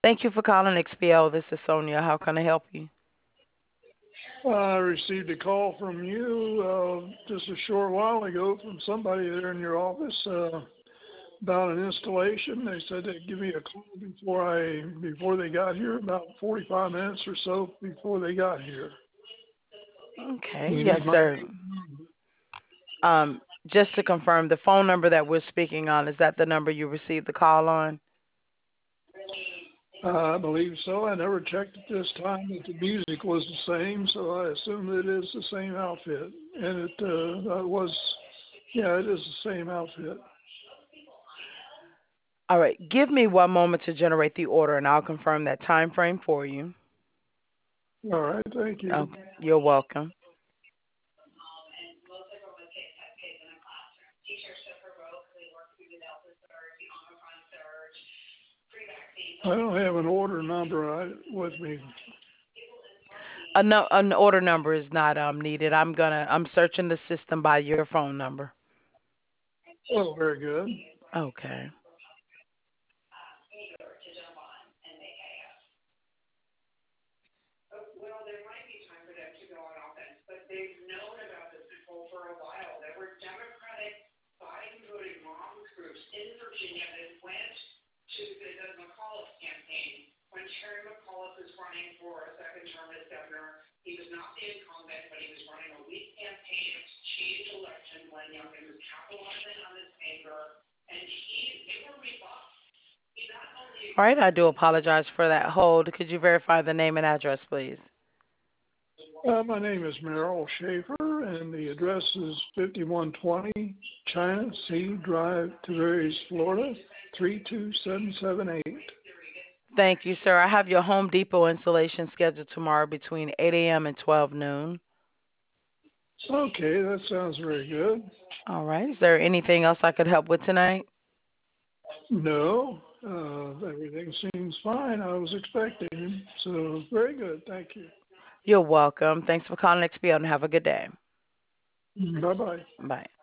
Thank you for calling XPO. This is Sonia. How can I help you? I received a call from you just a short while ago from somebody there in your office about an installation. They said they'd give me a call before they got here, about 45 minutes or so before they got here. Okay. You Yes, need my sir. name? Just to confirm, the phone number that we're speaking on, is that the number you received the call on? I believe so. I never checked at this time, but the music was the same, so I assume it is the same outfit. And yeah, it is the same outfit. All right. Give me one moment to generate the order, and I'll confirm that time frame for you. All right, thank you. Okay. You're welcome. I don't have an order number with me. No, an order number is not needed. I'm searching the system by your phone number. Oh, very good. Okay. All right. I do apologize for that hold. Could you verify the name and address, please? My name is Merrill Schaefer, and the address is 5120 China Sea Drive, Tavares, Florida, 32778. Thank you, sir. I have your Home Depot installation scheduled tomorrow between 8 a.m. and 12 noon. Okay, that sounds very good. All right. Is there anything else I could help with tonight? No, everything seems fine. I was expecting, so very good. Thank you. You're welcome. Thanks for calling XPO and have a good day. Bye bye. Bye.